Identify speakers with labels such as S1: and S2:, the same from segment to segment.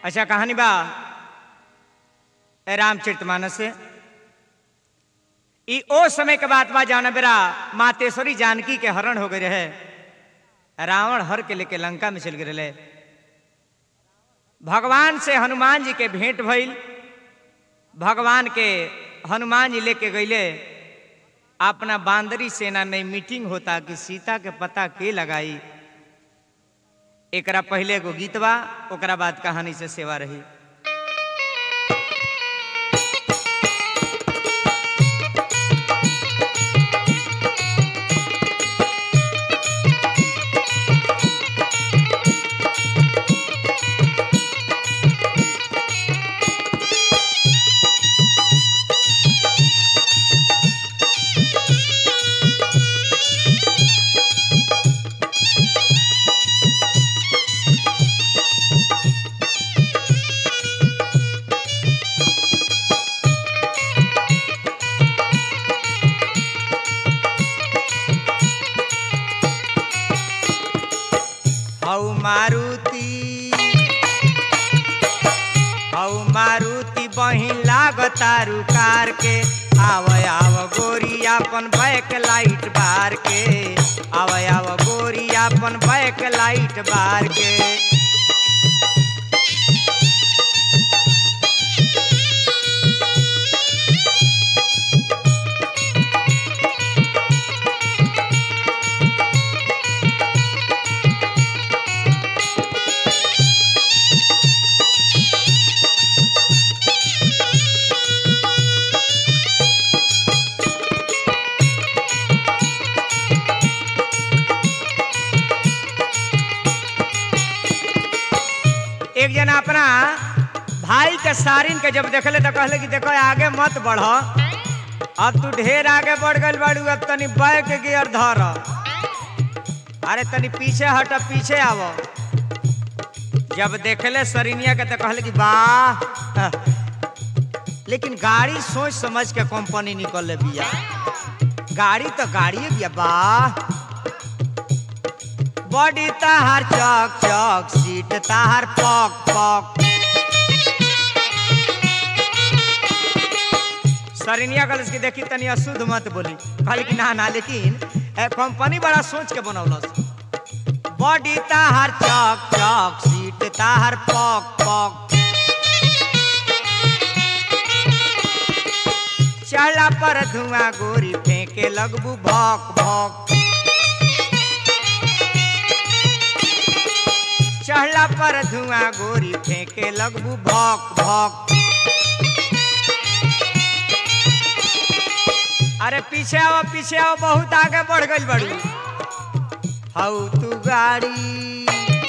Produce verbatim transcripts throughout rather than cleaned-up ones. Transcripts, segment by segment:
S1: अच्छा कहानी बा रामचरितमानस से ई ओ समय के बात बा जाना बेरा मातेश्वरी जानकी के हरण हो गए रहे। रावण हर के लेके लंका में चल गए रहे। भगवान से हनुमान जी के भेंट भइल। भगवान के हनुमान जी लेके गईले अपना बांदरी सेना में मीटिंग होता कि सीता के पता के लगाई। एकरा पहले को गीत बा ओकरा बाद कहानी से सेवा रही। मारुति हऊ मारुति बहिन लागतारू कार के आव आव गोरी अपन बैक लाइट बार के आव आव गोरी अपन बैक लाइट बार के। एक जना अपना भाई के सारिन के जब देखले तो कहले कि देखो आगे मत बढ़, अब तू ढेर आगे बढ़ गई बाड़ू, अब तनी बैक गियर धर। अरे तनी पीछे हट, पीछे आव। जब देखले सरिनिया के तो कहले कि वाह, लेकिन गाड़ी सोच समझ के कंपनी निकल बिया। गाड़ी तो गाड़ी बिया। वाह बॉडी ताहार चौक चौक, सीट ताहार पॉक पॉक। सरिनिया कलस की देखी तनी अशुद्ध मत बोली, कहली कि ना ना, लेकिन कंपनी बड़ा सोच के बनौलस। बॉडी ताहार चौक चौक, सीट ताहार पॉक पॉक। चढ़ला पर धुआं गोरी फेंके लगबू भौक भौक। चढ़ला पर धुआं गोरी फेंके लगबू भौक भौक। अरे पीछे आओ पीछे आओ, बहुत आगे बढ़ गई बड़ी। हऊ तू गाड़ी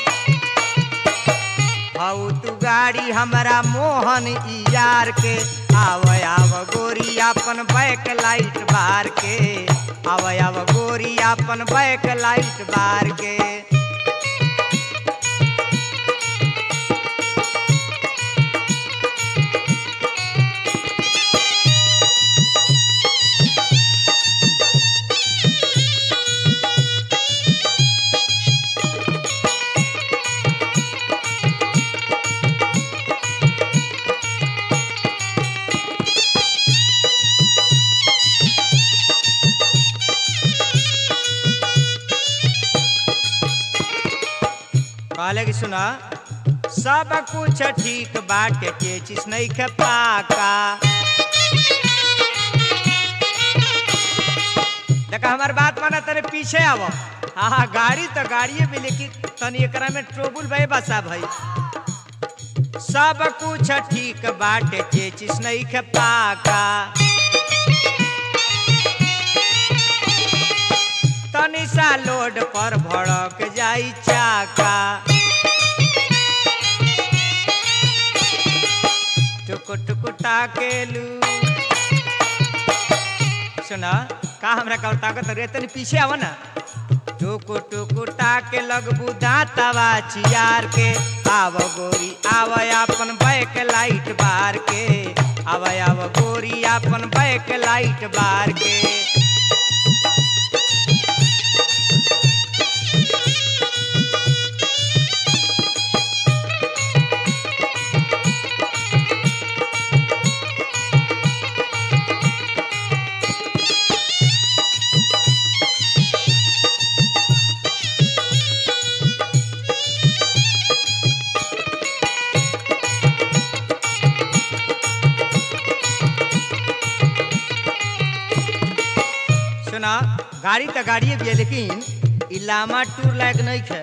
S1: हऊ तू गाड़ी हमरा मोहन यार के आव आव गोरी अपन बैक लाइट बार के आव आव गोरी अपन बैक लाइट बार के। कहले कि सुना, सब कुछ ठीक बाटे, चेचिस नहीं खे पाका। देखा हमार बात माना, तेरे पीछे आवो। हाँ हाँ गाड़ी तो गाड़ी भी, लेकिन तनी एकरा में ट्रोबुल भाई बसा भाई। सब कुछ ठीक बाटे, चेचिस नहीं खे पाका। तनी सा लोड पर भड़क जाई चाका। टुक टुक टाकेलू। सुना का हमरा का ताकत रे, तनी पीछे आवा ना। टुक टुक टाके लगबू दांतवा चियार के आव गोरी आव अपन बैक लाइट बार के आव आव गोरी अपन बैक लाइट बार के। गाड़ी तो गाड़िए भी है लेकिन इ लामा टूर लायक नहीं है।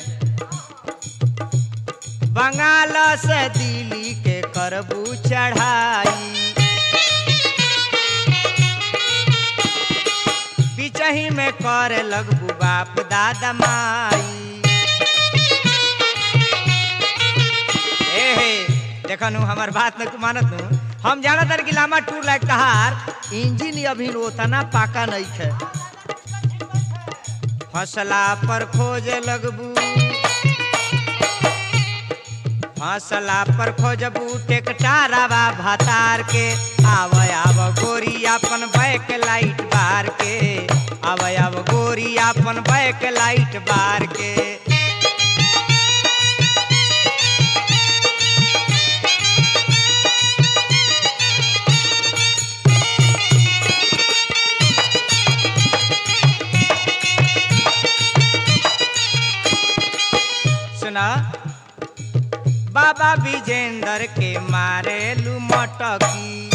S1: बंगाल से दिल्ली के करबू चढ़ाई, बिचही में करे लगबू बाप दादा माई। देखनु हमार बात न मानत नु, हम जानत हन कि लामा टूर लायक तहार इंजन अभी उतना पाका नहीं है। फसला पर खोजे लगबू, फसला पर खोजबू टेकटारावा भातार के। आव आव गोरी अपन बैक लाइट बार के, आव आव गोरी अपन बैक लाइट बार के। बाबा विजेंद्र के मारे लू मटकी,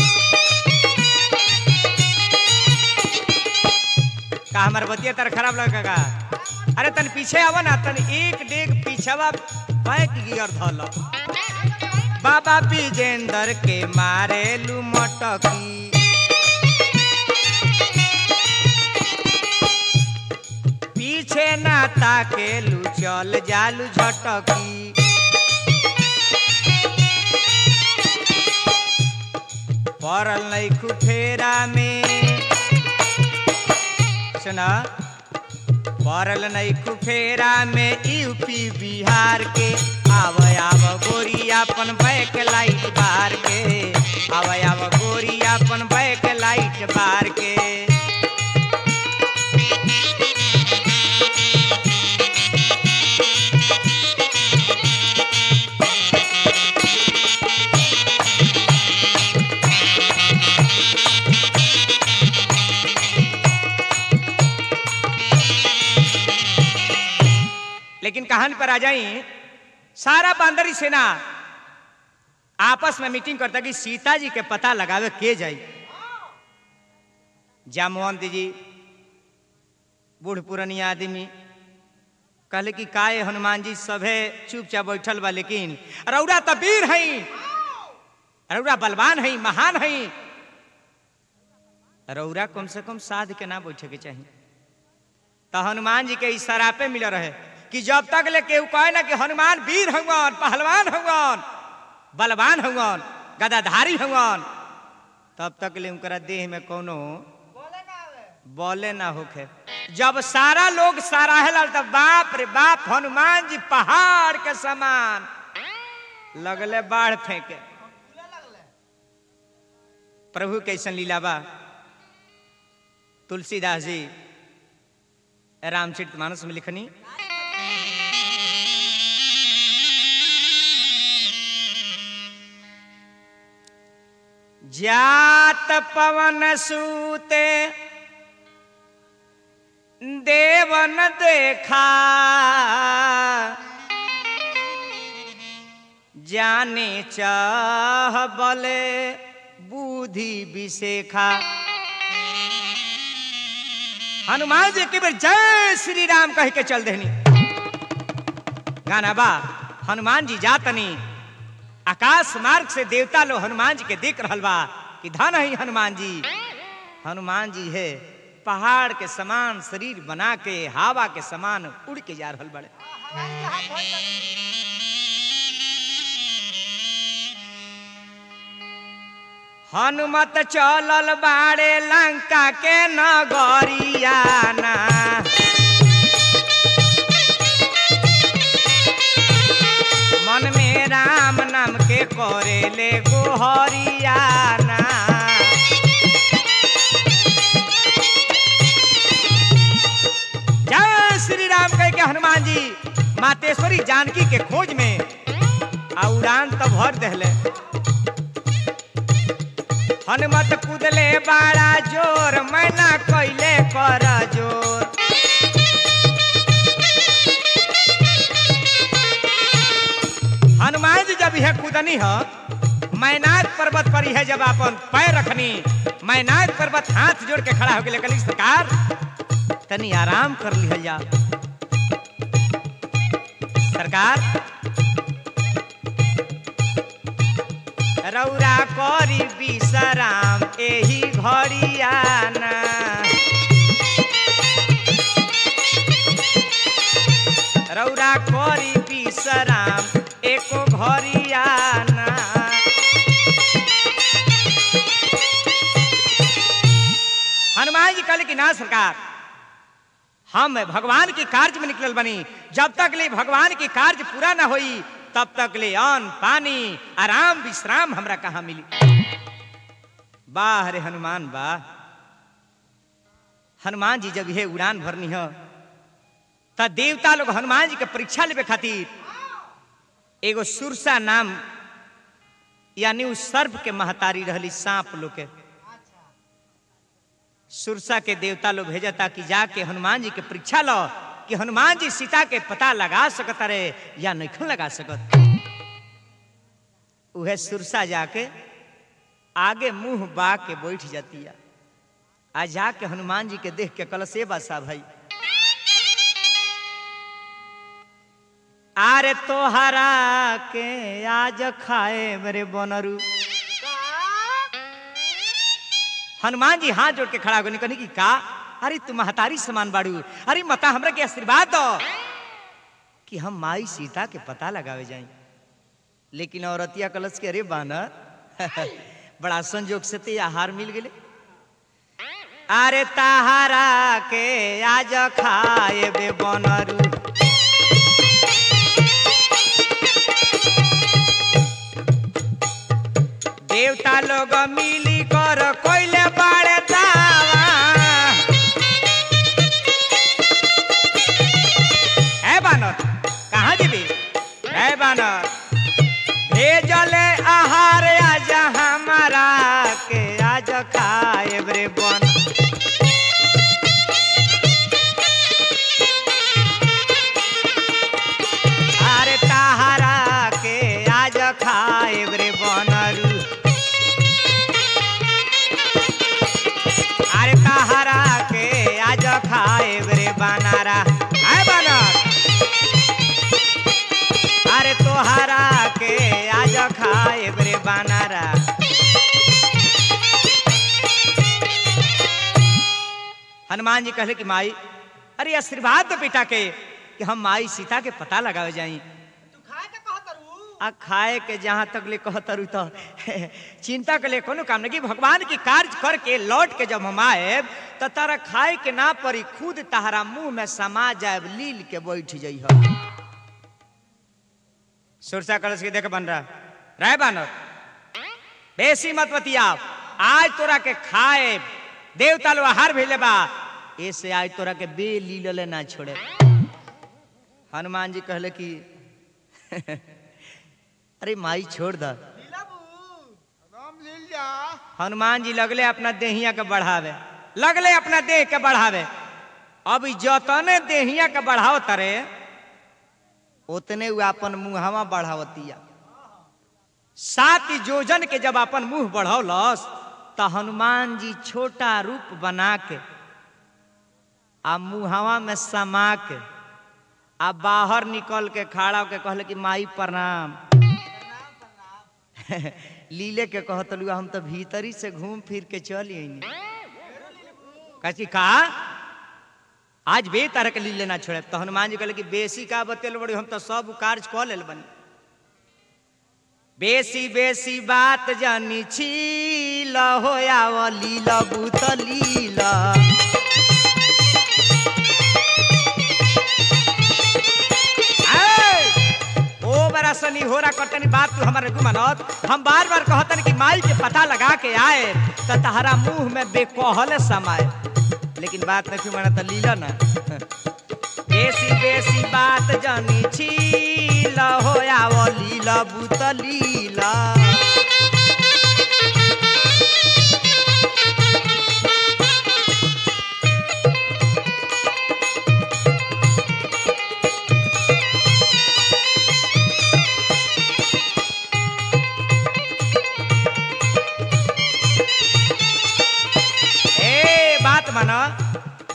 S1: का हमार बतिया तर खराब लगेगा? अरे तन पीछे आवा ना, तन एक डेग पीछवा बैक गियर धल। बाबा विजेंद्र के मारे लू मटकी, पीछे ना ताके लू चल जालू झटकी। पड़ल नहीं खुफेरा में, सुना पड़ल नहीं खुफेरा में यूपी बिहार के। आव आव गोरी अपन बैक लाइट बार के, आव आव गोरी अपन बैक लाइट बार के। लेकिन कहानी पर आ जाई, सारा बांदरी सेना आपस में मीटिंग करता कि सीता जी के पता लगावे के जाई। जामवंत जी बूढ़ पुरानी आदमी कहले कि काय हनुमान जी सभे चुपचाप बैठल बा, लेकिन रौरा तो वीर हई, रौरा बलवान हई, महान हई, रौरा कम से कम साध के ना बैठे के चाहिए। तो हनुमान जी के इस सरापे मिल रहे कि जब तक ले केहू कहे ना कि हनुमान वीर हवन, पहलवान हवन, बलवान हवन, गदाधारी हवन, तब तक ले उनकरा देह में कोनो बोले ना होखे। जब सारा लोग सराहे लल तब बाप रे बाप हनुमान जी पहाड़ के समान लगले बाढ़ फेंके। प्रभु कैसन लीला बा। तुलसीदास जी रामचरितमानस में लिखनी, जात पवन सूते देवन देखा, जाने चाह बले बुद्धि विशेखा। हनुमान जी के बेर जय श्री राम कह के चल देनी। गाना बा हनुमान जी जातनी आकाश मार्ग से देवता लो हनुमान जी के देख रहल बा कि धन है हनुमान जी। हनुमान जी है पहाड़ के समान शरीर बना के हवा के समान उड़ के जा रहल बड़े। हनुमत चलल बाड़े लंका के नगरियाना, मन में राम नाम के करेले गोहरियाना। जय श्री राम कह के हनुमान जी मातेश्वरी जानकी के खोज में आ उड़ान तो भर दहले। हनुमत कूदले बाड़ा जोर, मैना कैले कर जोर। हनुमान जी जब यह कूदनी है मैनाक पर्वत पर है, जब अपन पैर रखनी मैनाक पर्वत हाथ जोड़ के खड़ा हो गए। सरकार तनी आराम कर लिहल जा। सरकार रौरा करी विश्राम एही घड़ियाना, रौरा करी विश्राम एको घड़ियाना। हनुमान जी कहले कि ना सरकार, हम भगवान के कार्य में निकलल बनी, जब तक ले भगवान के कार्य पूरा ना होई तब तक ले अन्न पानी आराम विश्राम हमरा कहाँ मिली। वाह रे हनुमान वाह। हनुमान जी जब ये उड़ान भरनी है तो देवता लोग हनुमान जी के परीक्षा लेवे खातिर एगो सुरसा नाम यानी उस सर्प के महतारी रहली सांप लोग के, सुरसा के देवता लोग भेजा ताकि जाके हनुमान जी के परीक्षा लो कि हनुमान जी सीता के पता लगा सकत रहे या नहीं लगा सकत। उहे सुरसा जाके आगे मुंह बा के बैठ जाती है, आ जाके हनुमान जी के देख के कल से बसा भाई आरे तोहरा के आज खाए मेरे बनरू। हनुमान जी हाथ जोड़ के खड़ा हो कहने की का, अरे तुम महतारी समान बाड़ू, अरे मता हमरा के आशीर्वाद दो कि हम माई सीता के पता लगावे जाए। लेकिन औरतिया कलश के अरे बानर बड़ा संजोग से ते आहार मिल गए। अरे ताहारा के आज खाए बे बनरू, देवता लोग मिली कर कोइले बाड़े दावा। है बानर कहाँ जीबी, है बानर भेजले आहार आज हमारा के आज खाए रे बन। अरे ताहारा के आज खाए रे बनरू, अरे ताहारा के आज खाए रे बनारा। है बानर अरे तोहारा के आज खाए रे बनारा। हनुमान जी कहले कि माई अरे आशीर्वाद दो बेटा के कि हम माई सीता के पता लगावे जाई। आ खाए के जहां तक ले कहतरू तो चिंता के लिए कोनो काम नहीं। भगवान की कार्य करके लौट के जब हम आए तो तारा खाए के ना पड़ी, खुद तारा मुंह में समा जाए लील के बैठ जाइ। सुरसा कलश के देख बन रहा रह बानर बेसी मत बतियाव, आज तोरा के खाए देवता लोग आहार भेले बा, ऐसे आज तोरा के बे लीलले ना छोड़े। हनुमान जी कहले कि अरे माई छोड़ द। हनुमान जी लगले अपना देहिया के बढ़ावे, लगले अपना देह के बढ़ावे। अब जतने देहिया के बढ़ाव तरे उतने वो अपन मुहावा बढ़ावतिया। सात जोजन के जब अपन मुंह बढ़ौलस तो हनुमान जी छोटा रूप बना के आ मुहावा में समा के आ बाहर निकल के खड़ा होके कहले कि माई प्रणाम। लीले के कहतलू हम तो भीतरी से घूम फिर के चली कची का आज बे तरह के लीले ना छोड़े। तो हनुमान जी कहले कि बेसी का बतेल बड़ी, हम तो सब कार्य कह लेल बनी। बेसी बेसी बात जानी छील होया वो लीला बूत लीला। बड़ा सनी हो रहा करतनी बात तू हमारे गुमानत। हम बार बार कहतन कि माई के पता लगा के आए तो तहरा मुंह में बेकहले समाए, लेकिन बात नहीं माना तो लीला ना। बेसी बेसी बात जानी छील होया वो लीला बूत लीला।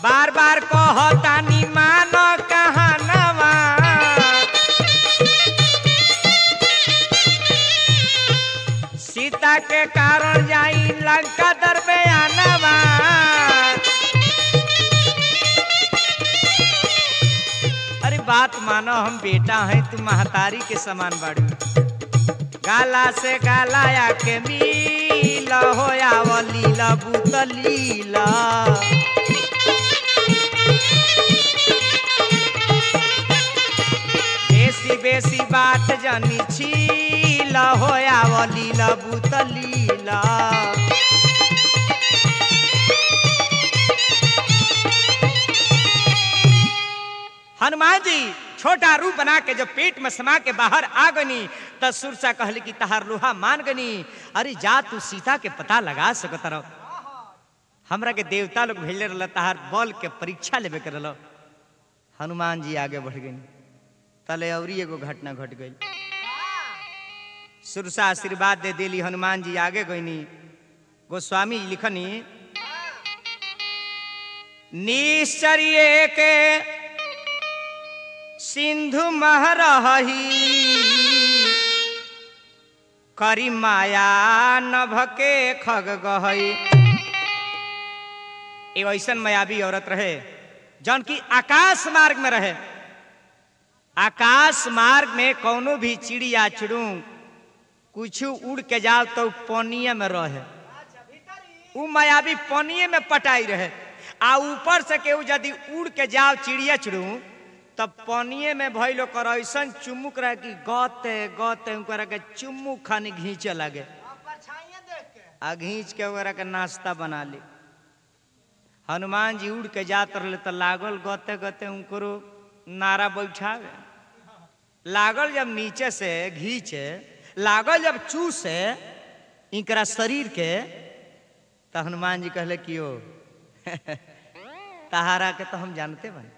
S1: बार बार कहतानी मानो कहानवा सीता के कारण जाई लंका दरमियानवा अरे बात मानो हम बेटा हैं तुम महतारी के समान बाड़ू गाला से गालाया के मिल होया वो लीला बूत लीला बेसी बेसी बात जानी छीला होया वो लीला बूत लीला हनुमान जी छोटा रूप बना के जब पेट में समा के बाहर आ गनी तब सुरसा कहली कि तहार लोहा मान गनी अरे जा तू सीता के पता लगा सकत रहो हमरा के देवता लोग भेजले रहल तहार बल के परीक्षा लेवे के रहल हनुमान जी आगे बढ़ गई तले अवरी एगो घटना घट गई सुरसा आशीर्वाद दे देली हनुमान जी आगे गईनी गोस्वामी जी लिखनी निश्चर्य के सिंधु महरही करी माया नभके खग गहई एगो ऐसन मायावी औरत रहे जौन की आकाश मार्ग में रहे आकाश मार्ग में कौनो भी चिड़िया चिड़ू कुछ उड़ के जाओ तो पानिये में रहे उ मायावी पानिये में पटाई रहे आ ऊपर से केहू यदि उड़ के जाओ चिड़िया चिड़ू तब पानिये में भइलो कर ऐसन चुमुक रहे कि गते गते उनकरा के चुम्मू खानी घींचे लगे आ घींच के ओकरा के नाश्ता बना ली हनुमान जी उड़ के जात रहे तो लागल गते गते उनको नारा बैठावे लागल जब नीचे से घींचे लागल जब चूसे इनकरा शरीर के तो हनुमान जी कहले कि ओ तहारा के तो हम जानते बने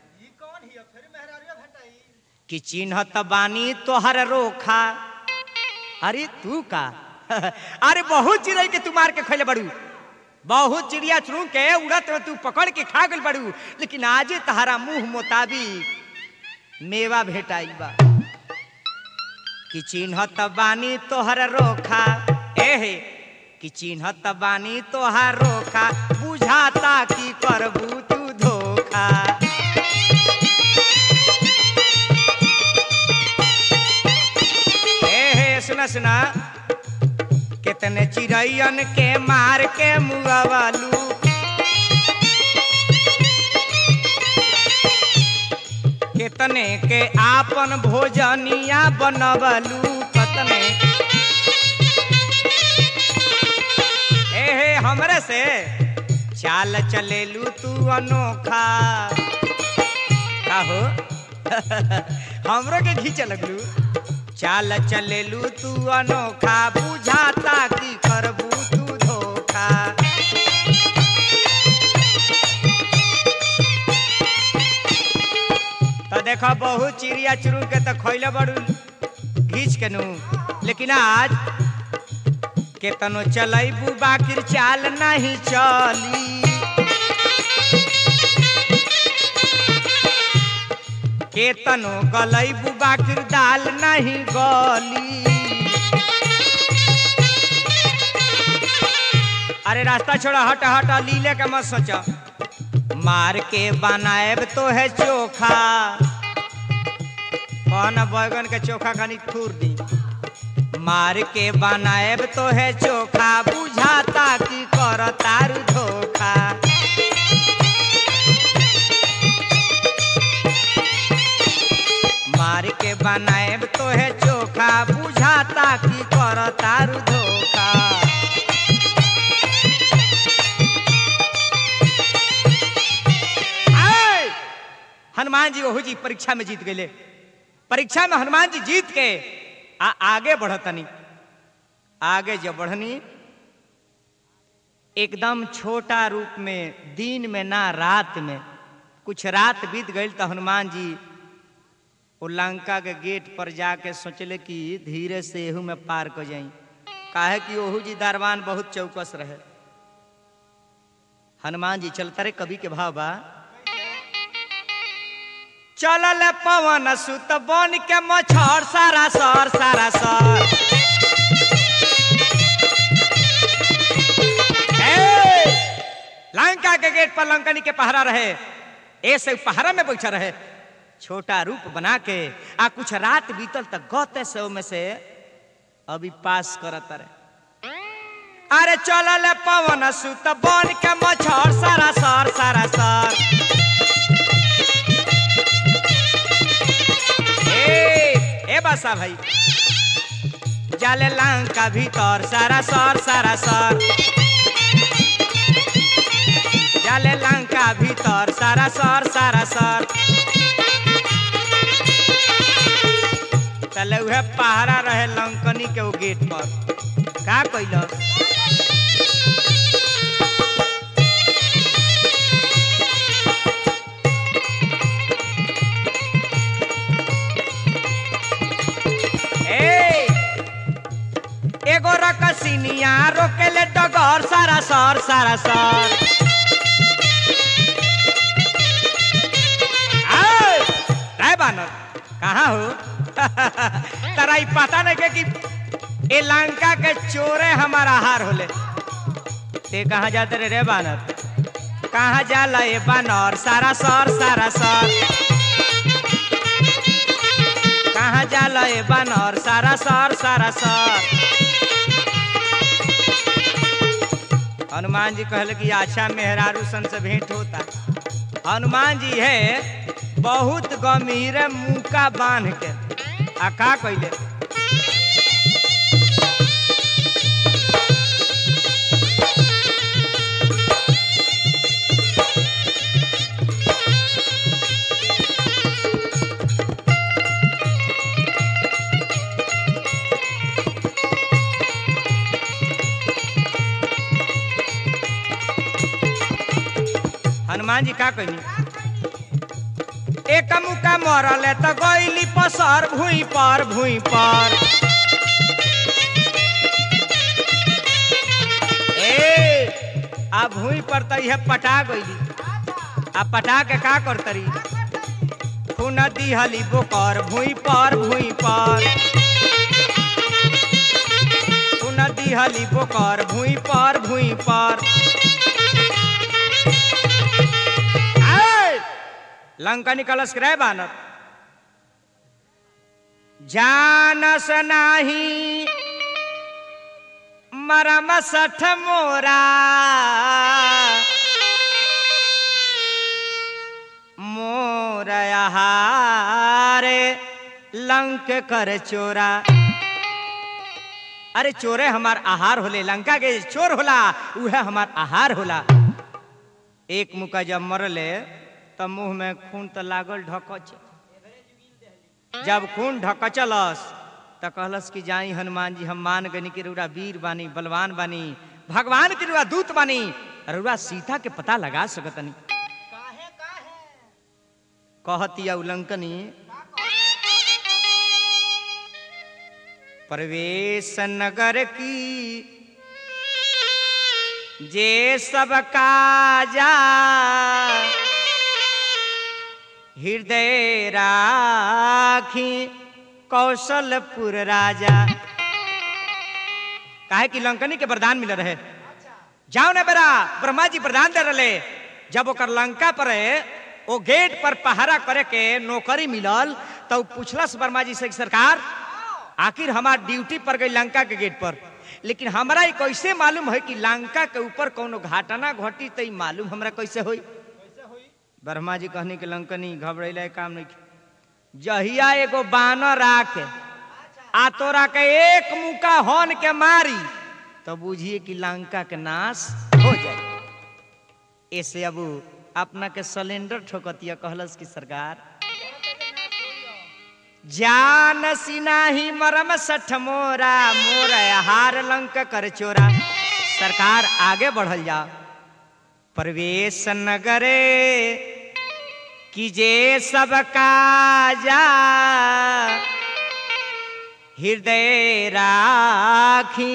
S1: कि चिन्हत बानी तोहर रोखा अरे तू का अरे बहुत चिड़ै के तू मार के खैले बड़ू बहुत चिड़िया चुरू के उड़त में तू पकड़ के खा गल बड़ू लेकिन आजे तहारा मुंह मुताबिक मेवा भेटाई बा कि चिन्हत बानी तोहर रोखा एहे कि चिन्हत बानी तोहर रोखा बुझाता कि करबू तू धोखा सुना सुना कितने चिड़ैयन के मार के मुगवालू कितने के आपन भोजनिया बनवलू कतने एहे हमरे से चाल चलेलू तू अनोखा काहो हमरो के घींचे लगलू चाल चलेलू तू अनोखा बुझाता कि करबू तू धोखा तो देखो बहुत चिड़िया चुरू के तो खैले बड़ू घींच के नू लेकिन आज केतनो चलैबू बाकिर चाल नहीं चली केतनो गलैबू बाकिर दाल नहीं गली अरे रास्ता छोड़ा हट हट लीले के मत सोचा मार के बनाएब तो है चोखा कौन बैगन के चोखा खानी थूर दी मार के बनाएब तो है चोखा बुझाता कि कर तारू धोखा मार के बनाएब तो है चोखा बुझाता कि कर तारू धोखा हनुमान जी वही जी परीक्षा में जीत गए परीक्षा में हनुमान जी जीत के आ आगे बढ़तनी आगे जब बढ़नी एकदम छोटा रूप में दिन में ना रात में कुछ रात बीत गई तो हनुमान जी वो लंका के गेट पर जाके सोचले कि धीरे से एहू में पार कर जाई काहे कि ओहू जी दरबान बहुत चौकस रहे हनुमान जी चलता रे कवि के भाव बा चलल पवन सुत बन के मछर सारा सर सारा सर। लंका के गेट पर लंकनी के पहरा रहे, ऐसे पहरा में बैठा रहे छोटा रूप बना के। आ कुछ रात बीतल तक गौते से में से अभी पास करत रहे। अरे चलल पवन सुत बन के मछर सारा सर सारा सर। ए ए बासा भाई जाले लंका भीतर सारा सर सारा सर। जाले लंका भीतर सारा सर सारा सर। तले उहे पहरा रहे लंकनी के वो गेट पर। का कइलस ए एगो रकसिनिया रोकेले डगर सारा सर सारा सर। आए बानर कहाँ हो? तरा ही पता नहीं के कि ए लंका के चोरे हमारा हार होले। ते कहाँ जाते रे रे बानर? कहाँ जाला ए बानर सारा सर सारा सर। कहाँ जाला ए बानर सारा सर सारा सर। हनुमान जी कहले कि अच्छा मेहरारू सन से भेंट होता। हनुमान जी है बहुत गंभीर मुका बांध के आ का कइले हनुमान जी का कइनी एक मुका मरल तो गईली पसर भूई पर भूई पर। ए आ भूई पर तो यह पटा गईली। आ पटा के का करतरी खून दिहली बोकर भूई पर भूई पर। खून दिहली बोकर भूई पर भूई पर। लंका निकलस करे बानर जानस नाही मरम सठ मोरा। मोर हारे लंक कर चोरा। अरे चोरे हमार आहार होले। लंका के चोर होला उहे हमार आहार होला। एक मुका जब मरले तब मुंह में खून तो लागल ढकच। जब खून ढकचलस तो कहलस कि जाई हनुमान जी हम मान गनी कि रुआ वीर बानी बलवान बानी भगवान के रुआ दूत बानी। रुआ सीता के पता लगा सकतनी। कहती उलंकनी प्रवेश नगर की जे सब काजा। हृदय राखी कौशलपुर राजा। काहे कि लंकनी के वरदान मिल रहे। जाओ ने बेरा ब्रह्मा जी वरदान दे रहे। जब ओकर लंका पर ओ गेट पर पहरा करे के नौकरी मिलल तो पूछलस ब्रह्मा जी से सरकार आखिर हमार ड्यूटी पर गई लंका के गेट पर, लेकिन हमरा ये कैसे मालूम है कि लंका के ऊपर कोनो घटना घटी तो मालूम हमरा कैसे होई? ब्रह्मा जी कहने के लंकनी घबरेला काम नहीं। जहिया एगो बानर आके आ तोरा के एक मुका हन के मारी तो बुझिए कि लंका के नाश हो जाए। ऐसे अब अपना के सिलेंडर ठोकतिया कहलस कि सरकार जान सिनाही मरम सठ मोरा। मोर हार लंक कर चोरा। सरकार आगे बढ़ल जा। प्रवेश नगरे कीजे सब काजा। हृदय राखी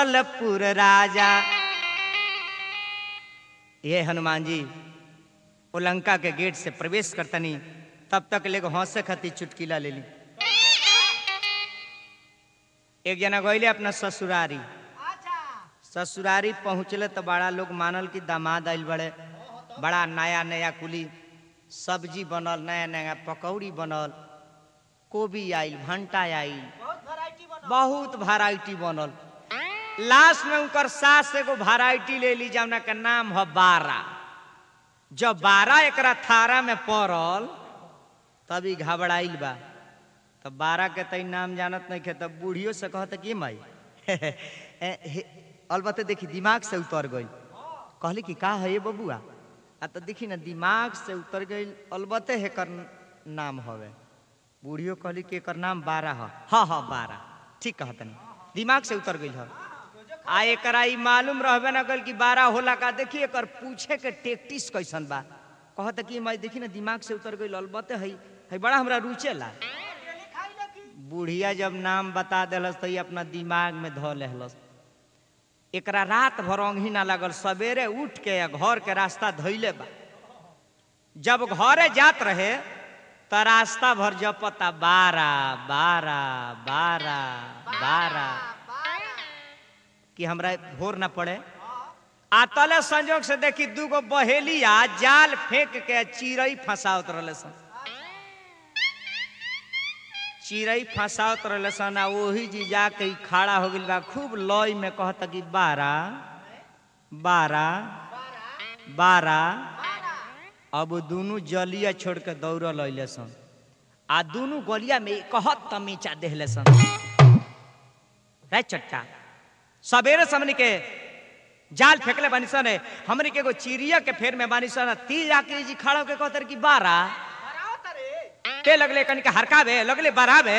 S1: कौशलपुर राजा। ये हनुमान जी वो लंका के गेट से प्रवेश करतनी तब तक ले हंसे खाती चुटकीला ले ली। एक जना गईले अपना ससुरारी। ससुरारी पहुँचले तो बड़ा लोग मानल कि दामाद आइल बड़े, बड़ा नया नया कुली सब्जी बनल, नया नया पकौड़ी बनल, कोबी आइल, भंटा आइल, बहुत वैरायटी बनल। लास्ट में उनकर सास एगो वैरायटी ले ली जौना के नाम है बारा। जब बारा एकरा थारा में पड़ल तभी घबराइल बा। तब बारा के तई नाम जानत नहीं खे, तब बूढ़ियों से कहता कि माई अलबत्ते देखी दिमाग से उतर गई। कहली कि का है ये बबुआ? आ तो देखी ना दिमाग से उतर गई, अलबत्ते हेकर नाम हवे। बूढ़ियों कहली कि एकर नाम बारा है। हाँ हाँ बारा, ठीक कहतनी, दिमाग से उतर गई है। आ एकरा ई मालूम रहबे ना कल कि बारा होला का। देखी एकर पूछे के टेक्टिस कैसन बा। कहता कि माई देखी ना दिमाग से उतर गई, अलबत्ते है है बड़ा हमरा रुचेला। बुढ़िया जब नाम बता दिलस तो अपना दिमाग में धो लेहलस। एकरा रात भर ओंघी ना लगल, सवेरे उठ के घर के रास्ता धैले बा। जब घरे जात रहे तो रास्ता भर जपता बारा बारा बारा बारा कि हमरा भोर ना पड़े। आ तले संजोग से देखी दूगो बहेलिया जाल फेंक के चिड़ई फंसावत रहले सन। चिड़ई फंसावत रहले सन आ वही जी जाके खड़ा हो गइल बा। खूब लय में कहता कि बारा बारा बारा। अब दोनों जलिया छोड़ के दौड़ लैले सन आ दोनों गलिया में कहत तमीचा देहले सन। रे चट्टा सवेरे समनी के जाल फेंकले बानी सन, हमनी के एगो चिड़िया के फेर में बानी सन। ती जाके जी खड़ा के कहतर कि बारा ते लगले कनिक हरकावे लगले बराबे।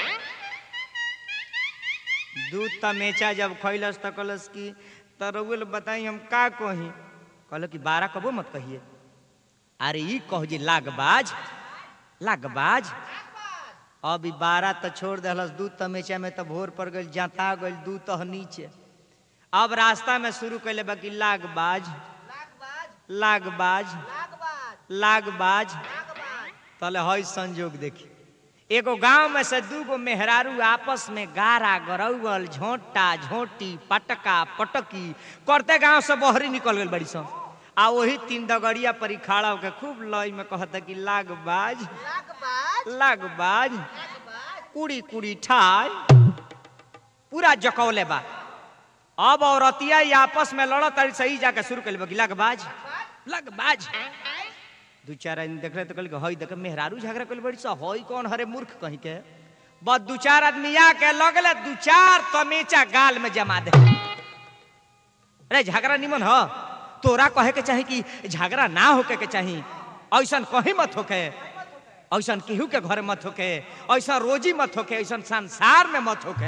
S1: दूध तमेचा जब खैलस त कहलस कि तरउल बताई हम का कही। कहल कि बारा कबो मत कहिए। अरे ई कह जी लागबाज लागबाज। अब बारा तो छोड़ दिलस दूध तमेचा में तो भोर पड़ गई, जाता गई दूध तह नीचे। अब रास्ता में शुरू कैले बा कि लागबाज लागबाज लागबाज। तले हई संजोग देखी एगो गांव में से दूगो मेहरारू आपस में गारा गरौल झोंटा झोंटी पटका पटकी करते गांव से बहरी निकल गई बड़ी सन। आ वही तीन दगड़िया पर खड़ा होकर खूब लय में कहता कि लागबाज लागबाज कुड़ी कुड़ी ठाय पूरा जकौले बा। अब औरतिया आपस में लड़त सही जाके शुरू कर कि लगबाज लगबाज। दू चार आदमी देख रहे तो कल हई देख मेहरारू झगड़ा कर बड़ी सा हई कौन हरे मूर्ख कहीं के। बस दू चार आदमी आके लगले दू चार तमेचा गाल में जमा दे। अरे झगड़ा निमन हो तोरा कहे के चाही कि झगड़ा ना होके के चाही। ऐसा कहीं मत होके, ऐसा केहू के घर मत होके, ऐसा रोजी मत होके, ऐसा संसार में मत होके।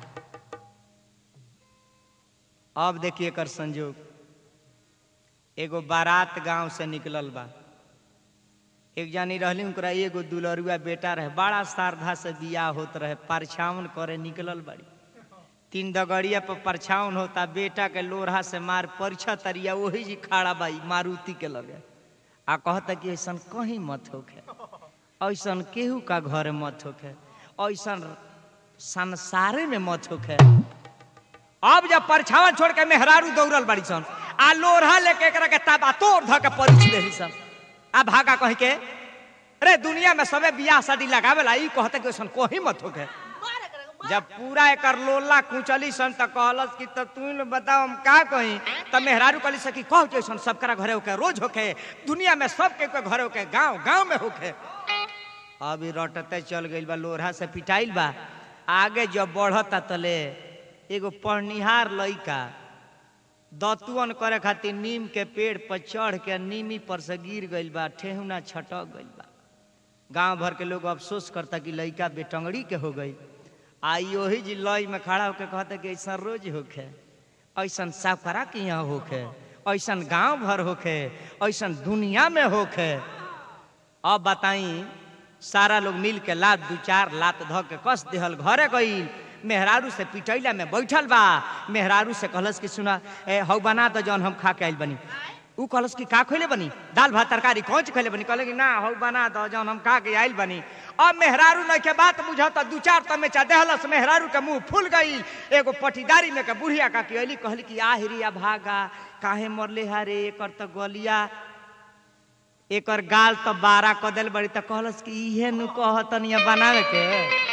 S1: अब देखिए कर संजोग एगो बारात गांव से निकलल बा। एक जानी रहली उनकरा एगो दुलरुआ बेटा रहे, बड़ा श्रद्धा से बियाह होत रहे, परछावन करे निकलल बड़ी। तीन दगड़िया पर परछावन होता, बेटा के लोरहा से मार परिछा तरिया वही जी खड़ा बाई मारुति के लगे। आ कहता कि ऐसा कहीं मत होके, ऐसा केहू का घर मत होके, ऐसा संसारे में मत होके। अब जब परछावन छोड़ के मेहरारू दौड़ल बड़ी सन आ लोरहा लेके एकरा के ताबा तोड़ ध के परिछ देली सन। आ भागा कह के अरे दुनिया में सबे बियाह शादी लगावेला, ई कहता कि ऐसा कोही मत होके। जब पूरा एकर लोला कुचली सन त कहलस कि त तू बताओ हम का कही। त मेहरारू कहली सकी कह के ऐसा सबकरा घरे होके, रोज होके, दुनिया में सबके के घरे होके, गांव गांव में होके। अभी रटते चल गइल बा, लोरहा से पिटाइल बा। आगे जब बढ़ता तले एगो पढ़निहार लइका दतुअन करे खातिर नीम के पेड़ पर चढ़ के नीमी पर से गिर गइल बा, ठेहुना छटक गइल बा। गांव भर के लोग अफसोस करता कि लइका बेटंगड़ी के हो गई। आई वही जी लय में खड़ा होके कहता कि ऐसा रोज होके, ऐसा सावकरा के यहाँ होके, ऐसा गांव भर होके, ऐसा दुनिया में होके। अब बताई सारा लोग मिल के लात दू चार लात ध के कस दिहल, घरे गई। मेहरारू से पिटैला में बैठल बा। मेहरारू से कहलस कि सुना ए हौ बना तो जौन हम खा के आइल बनी। ऊ कहलस कि का खैले बनी दाल भात तरकारी कौन च खैले बनी कहले कि ना हो बना दो जौन हम का के आइल बनी अब मेहरारू न के बात बुझत दू चार तमेचा देहलस मेहरारू के मुंह फूल गई एगो पटीदारी में के बुढ़िया का की अली कहली कि आहिरिया भागा काहे मरले हारे एकर त गलिया एकर गाल त बारा क देल बड़ी त कहलस कि इहे नु कहतनिया बनावे के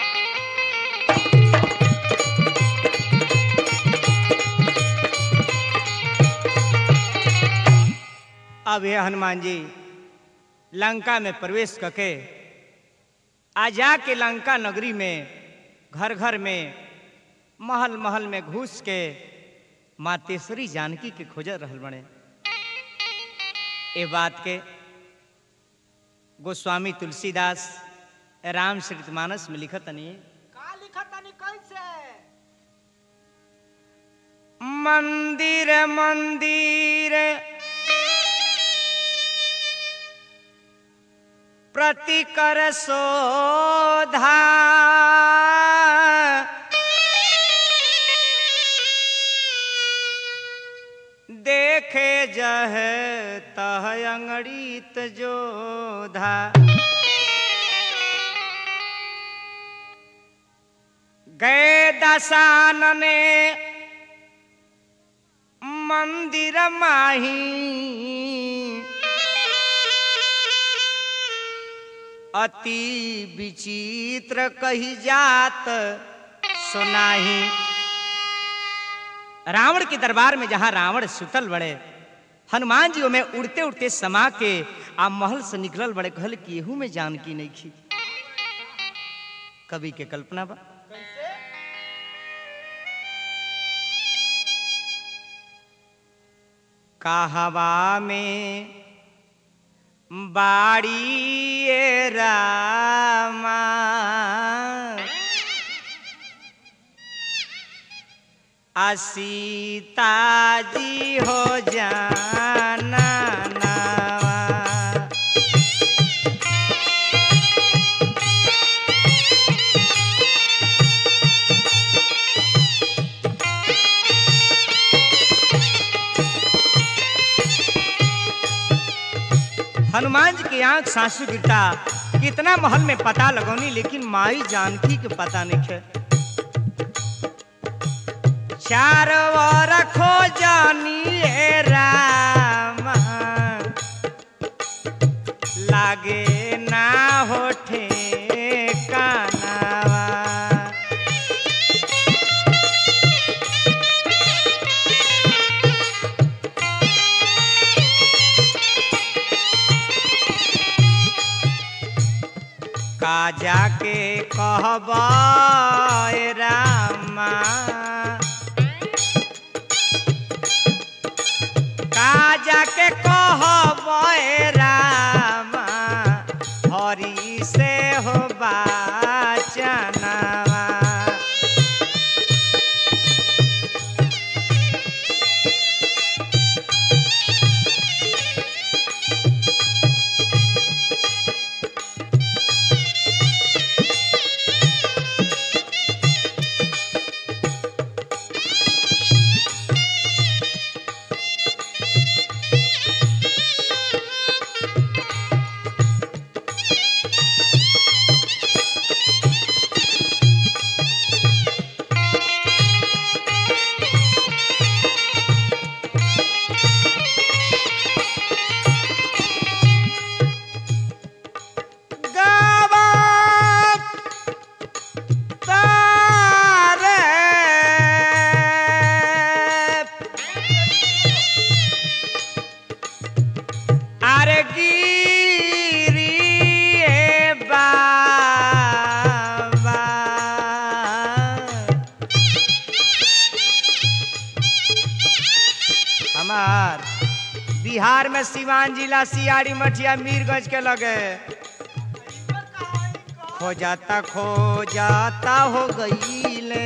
S1: अब हे हनुमान जी लंका में प्रवेश करके आ जाके लंका नगरी में घर घर में महल महल में घुस के माँ तेसरी जानकी के खोजत रहल बने। ए बात के गोस्वामी तुलसीदास रामचरितमानस में लिखतनी
S2: का लिखतनी कैसे
S1: मंदिर मंदिर प्रति कर शोधा देखे जह तह अंगड़ीत जोधा गए दसानने मंदिर माही अति विचित्र कही जात सुनाही। रावण के दरबार में जहां रावण सुतल बड़े हनुमान जी में उड़ते उड़ते समा के आ महल से निकलल बड़े कहल कि एहू में जानकी नहीं खी। कवि के कल्पना बा
S2: कैसे
S1: कहवा में बाड़ी ए रामा आ सीता जी हो जाना नावा हनुमान जी की आंख सासू गिरता कितना महल में पता लगौनी लेकिन माई जानकी के पता नहीं है। चार वर खोजनी रामा लागे ना होठे कानावा का जाके कहबा रामा का जाके कहबे रामा हरि से हो बाचनावा बिहार में सिवान जिला सियाड़ी मठिया मीरगंज के लगे खो जाता खो जाता हो गईले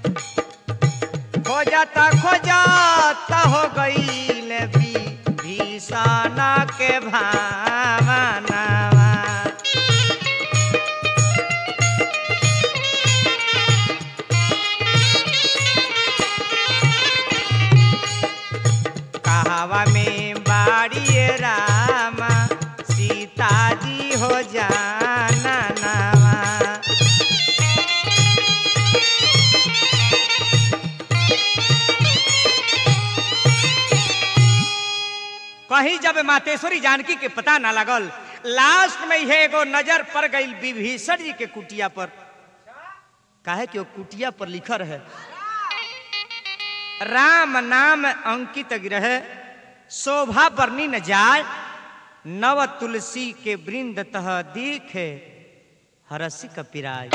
S1: खो जाता खो जाता हो गईले भी भीषण के भावनावा कहवा में बाड़ कहीं जब मातेश्वरी जानकी के पता ना लगल, लास्ट में यह एगो नजर पड़ गई विभीषण जी के कुटिया पर। काहे कि वो कुटिया पर लिखल है राम नाम अंकित रहे, शोभा बरनी न जाय, नव तुलसी के वृंद तह दिखे हरसी कपिराय।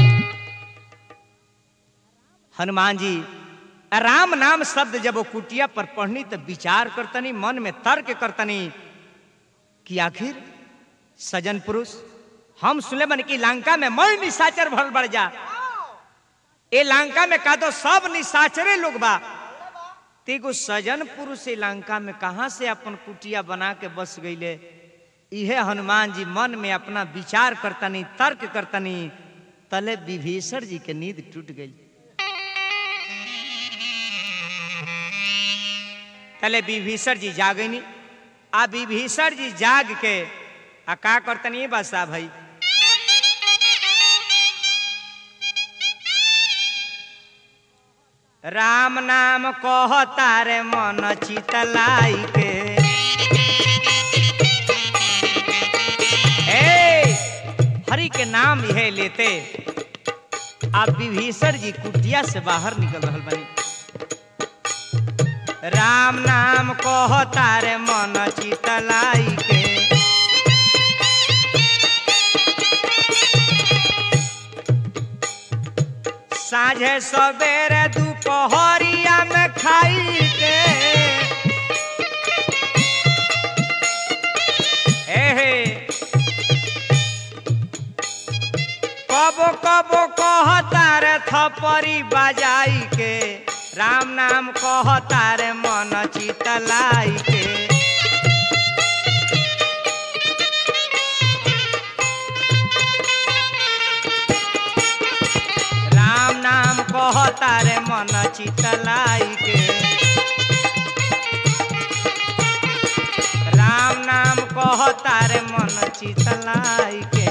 S1: हनुमान जी राम नाम शब्द जब वो कुटिया पर पढ़नी तो विचार करतनी, मन में तर्क करतनी कि आखिर सजन पुरुष हम सुने बन की लंका में मैं निशाचर भर बढ़ जा, ए लंका में का दो सब निशाचरे लोग बा, तेगो सजन पुरुष लंका में कहां से अपन कुटिया बना के बस गईले। इहे हनुमान जी मन में अपना विचार करतनी, तर्क करतनी, तले विभीषण जी के नींद टूट गई। तले विभीषण जी जागनी, आ विभीषण जी जाग के आ का करतनी बसा भाई, राम नाम कहता रे मन चितलाई के, ए हरि के नाम यह लेते आप विभीषण जी कुटिया से बाहर निकल रहा बनी। राम नाम कहता रे मन चितलाई के, साझे सवेरे दोपहरिया में खाई के, हे कबो कबो कहता रे थपरी बजाई के, राम नाम कहता रे मन चितलाई के। राम नाम कहता रे मन चितलाई के, राम नाम कहता रे मन चितलाई के।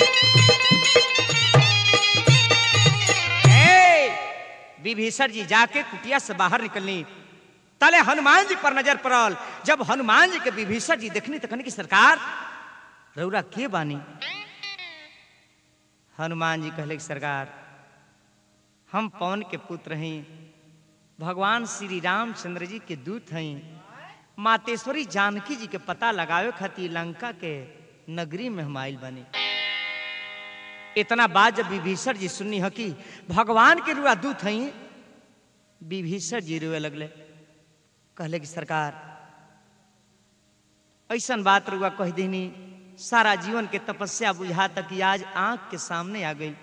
S1: विभीषण जी जाके कुटिया से बाहर निकलनी, तले हनुमान जी पर नजर पड़ल। जब हनुमान जी के विभीषण जी देखनी तखनी की सरकार रउरा के बानी। हनुमान जी कहले कि सरकार हम पवन के पुत्र हैं, भगवान श्री रामचंद्र जी के दूत हैं, मातेश्वरी जानकी जी के पता लगावे खातिर लंका के नगरी में हम आइल बनी। इतना बात जब विभीषण जी सुननी है कि भगवान के रुआ दूत हैं, विभीषण जी रोए लगले, कहले कि सरकार ऐसा बात रुआ कह देनी, सारा जीवन के तपस्या बुझा तक आज आंख के सामने आ गई।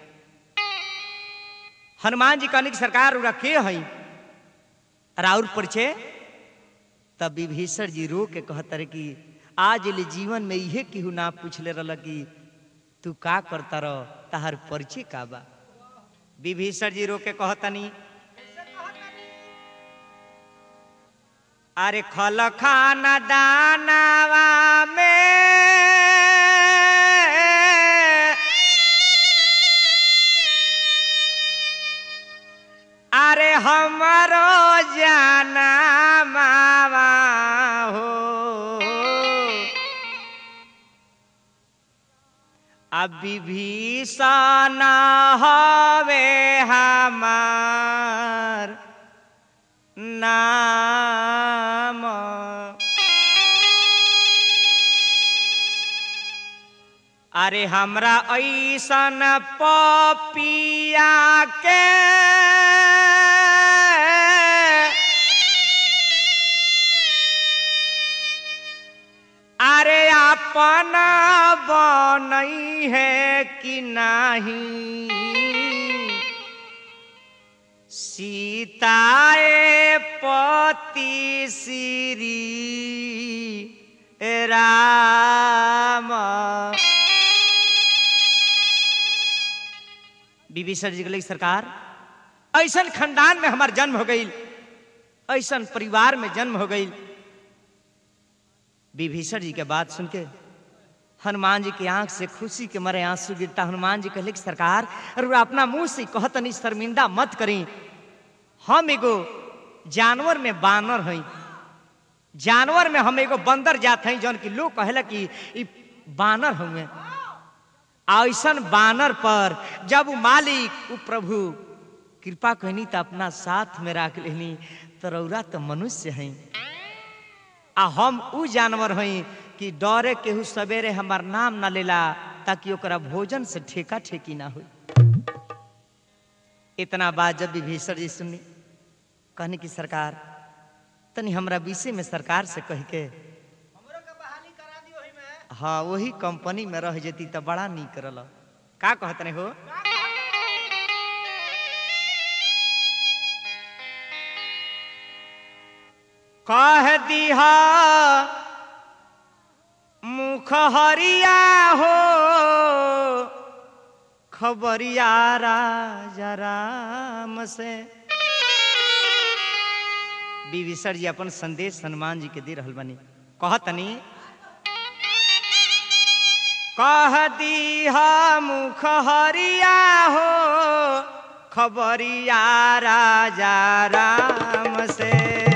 S1: हनुमान जी कहने की सरकार रुआ के है राउर परिचय। तब विभीषण जी रो के कहतर कि आज ले जीवन में इहे केहू ना पूछले रहल कि तू का करता रह, तहार परिचय का बा। विभीषण जी रो के कहतनी, अरे खल खाना दानावा में अरे हमारो जाना मावा हो, अब विभीषण हवे हमार नाम। अरे हमरा ऐसन पपिया के अरे अपन बनई है कि नहीं, सीताए पति श्री राम। विभीषण जी के सरकार ऐसन खानदान में हमार जन्म हो गई, ऐसन परिवार में जन्म हो गई। विभीषण जी के बात सुन के हनुमान जी की आंख से खुशी के मारे आंसू गिरता। हनुमान जी कहले कि सरकार और अपना मुंह से कहतनी शर्मिंदा मत करी, हम एगो जानवर में बानर हई, जानवर में हम एगो बंदर जात हैं जौन की लोग कहेला कि ई बानर हमें ऐसन बानर पर जब उ मालिक उ प्रभु कृपा कहनी तो अपना साथ में रख लेनी तो रौरा तो मनुष्य हैं आ हम उ जानवर हैं कि डरे केहू सवेरे हमार नाम ना लेला ताकि ओकरा भोजन से ठेका ठेकी ना हो। इतना बात जब विभीषण जी सुनी कहने की सरकार तनी हमरा विषय में सरकार से कह के
S2: हमरो के बहाली करा दियो ओहि में।
S1: हाँ वही कंपनी में रह जेती तो बड़ा नीक रल। का कहत नहीं हो कह दिहा मुख हरिया हो खबरिया राजा राम से। विभीषण जी अपन संदेश हनुमान जी के दे रहल बनी कहतनी कह दीहा मुख हरिया हो खबरिया राजा राम से।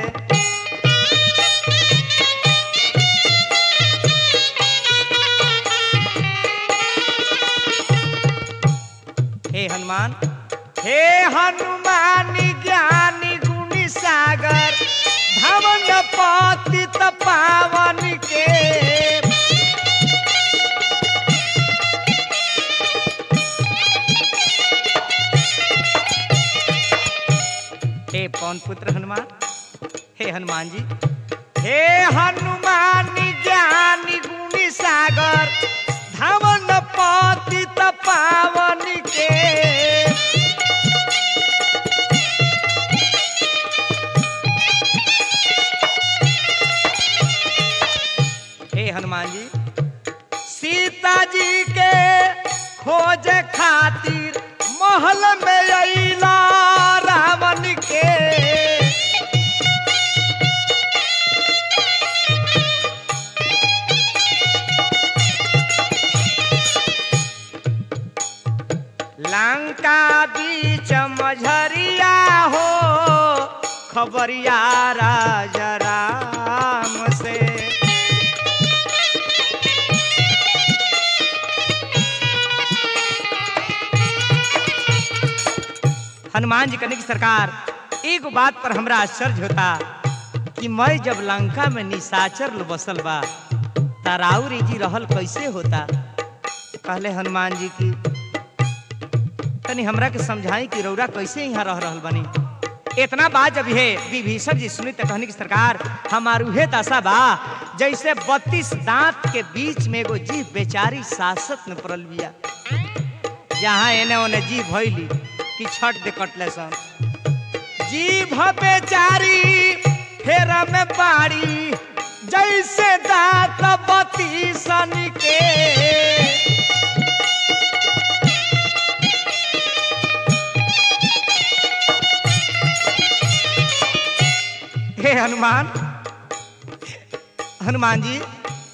S1: हे हनुमान हे हनुमान ज्ञानी गुणी सागर धवन पतित पावन के। हे पवन पुत्र हनुमान हे हनुमान जी हे हनुमान ज्ञानी गुणी सागर धवन पतित पावन के। हे हनुमान जी सीता जी के खोज खातिर महल में अइला रावण के। लंका बीच मझरिया हो खबरिया राजा राम से। हनुमान जी कहने की सरकार एक बात पर हमरा आश्चर्य होता कि मैं जब लंका में निशाचर बसल बा ताराउरी जी रहल कैसे होता। कहले हनुमान जी की तनी हमरा के समझाई कि रौरा कैसे यहाँ रह रहल बनी। इतना बात जब हे विभीषण जी सुनी तो कहने की सरकार हमार उहे दशा बा जैसे बत्तीस दांत के बीच में एगो जीभ बेचारी सासत में पड़ल बिया। जहाँ एने ओने जीभ भइली कि छट दे कटले सन जीभ बेचारी फेरा में बाड़ी जैसे दांत बत्तीसन के। हे हनुमान हनुमान जी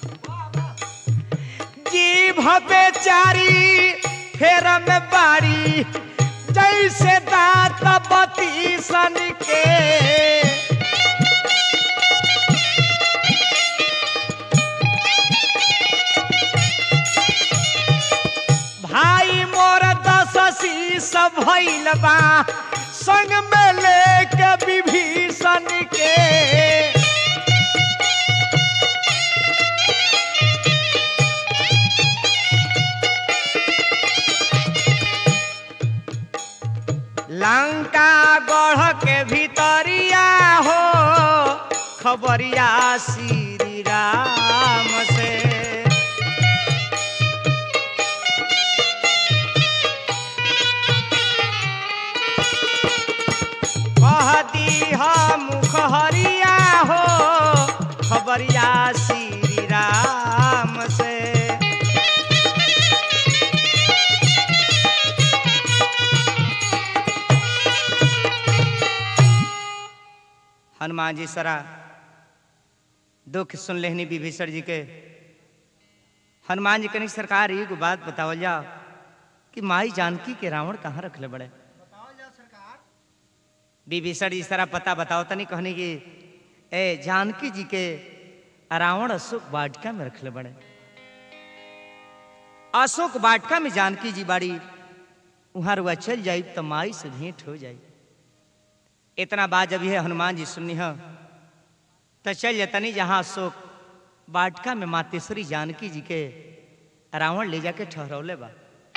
S1: जीभ बेचारी फेरा में बाड़ी जैसे दांत बत्तीसन के। भाई मोर दस शीस भइल बा संग में लेके विभीषण के। लंका गढ़ के भीतरिया हो खबरिया श्री राम से। कह दीहा मुख हरिया हो खबरिया श्री राम से। हनुमान जी सरा दुख सुन लेहनी विभीषण जी के। हनुमान जी कनी सरकार एगो बात बतावल जाओ कि माई जानकी के रावण कहाँ रखले बड़े।
S2: बताओ जा सरकार।
S1: विभीषण जी सरा पता बताओ तनी कहनी कि ए जानकी जी के रावण अशोक वाटिका में रखले बड़े। अशोक वाटिका में जानकी जी बाड़ी, वहां रुआ चल जाई तो माई से भेंट हो जाई। इतना बात जब यह हनुमान जी सुनी है तो चल जतनी जहां अशोक वाटिका में मातेश्वरी जानकी जी के रावण ले जाके ठहरौले बा।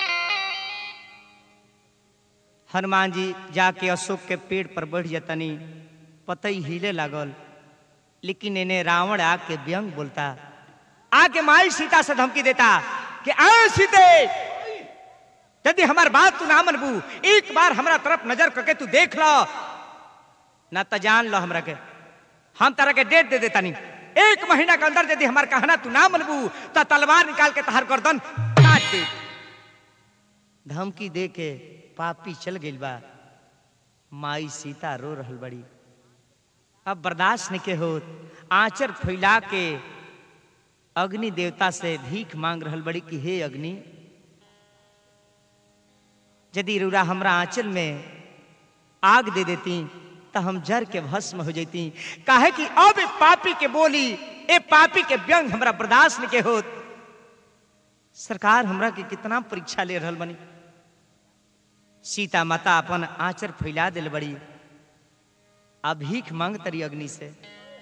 S1: हनुमान जी जाके अशोक के पेड़ पर बढ़ जतनी, पतई हिले लागल, लेकिन इन्हें रावण आके व्यंग बोलता, आके माई सीता से धमकी देता कि आ सीते, यदि हमार बात तू ना मनबू, एक बार हमरा तरफ नजर करके तू देख लो ना तो जान लो हमरा के हम तरह के डेट दे देता नहीं। एक महीना के अंदर यदि हमार कहना तू ना मनबू तो तलवार निकाल के तहर गर्दन काट दे। धमकी दे के पापी चल गई बा। माई सीता रो रहल बड़ी, अब बर्दाश्त नहीं के होत, आंचर फैला के अग्नि देवता से भीख मांग रहल बड़ी कि हे अग्नि, यदि रुरा हमरा आंचल में आग दे देती तो हम जर के भस्म हो जाती। काहे कि अब ए पापी के बोली, ए पापी के व्यंग हमरा बर्दाश्त नहीं के होत। सरकार हमरा के कितना परीक्षा ले रहल बनी। सीता माता अपन आंचर फैला दिल बड़ी, अब भीख मांग तरी अग्नि से।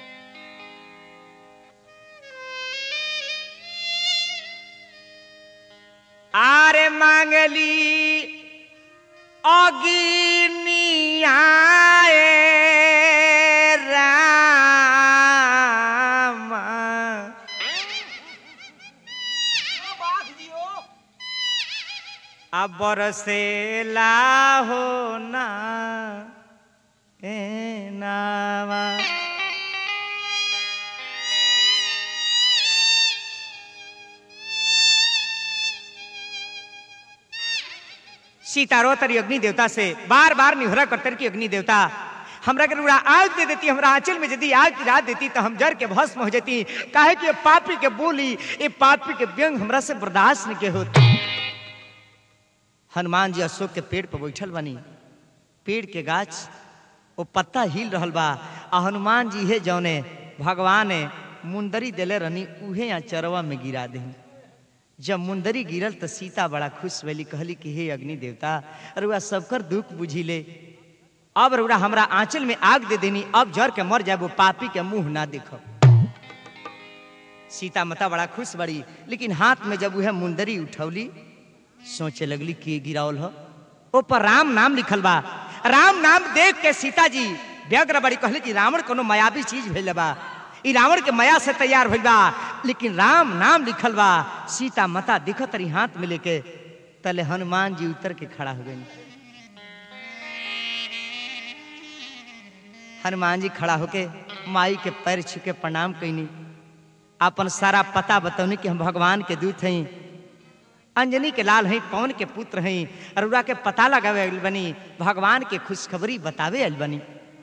S1: आरे मांगली अग्नि आए राम, अब बरसेला हो ना ए नावा। सीता रो तरी अग्नि देवता से, बार बार निहरा करतर की अग्नि देवता हमरा के रुड़ा आग दे देती, हमरा आंचल में यदि आग गिरा देती तो हम जर के भस्म हो जाती। काहे कि पापी के बोली, ये पापी के व्यंग हमरा से बर्दाश्त नहीं के होती। हनुमान जी अशोक के पेड़ पर बैठल बनी, पेड़ के गाछ वो पत्ता हिल रहल बा, आ हनुमान जी है जौने भगवान मुंदरी देले रहनी उहे यहाँ चरवा में गिरा दे। जब मुंदरी गिरल तो सीता बड़ा खुश भैली, कहली कि हे अग्नि देवता, रुआ सबकर दुख बुझी ले, अब रुआ हमरा आंचल में आग दे देनी, अब जर के मर जाए, वो पापी के मुंह ना देखो। सीता माता बड़ा खुश बड़ी, लेकिन हाथ में जब वह मुंदरी उठौली, सोचे लगली कि गिरावल हो, ओ पर राम नाम लिखल बा। राम नाम देख के सीता जी व्यग्र बड़ी, कहली कि रावण कोनो मायावी चीज भइल बा, ई रावण के माया से तैयार भइल बा, लेकिन राम नाम लिखल बा। सीता माता दिखत रही हाथ में लेके, तले हनुमान जी उतर के खड़ा हो गई। हनुमान जी खड़ा होके माई के पैर छू के प्रणाम कईनी, अपन सारा पता बतौनी कि हम भगवान के दूत हई, अंजनी के लाल हई, पवन के पुत्र हई, अरुड़ा के पता लगावे आइल बनी, भगवान के खुशखबरी बतावे आइल बनी।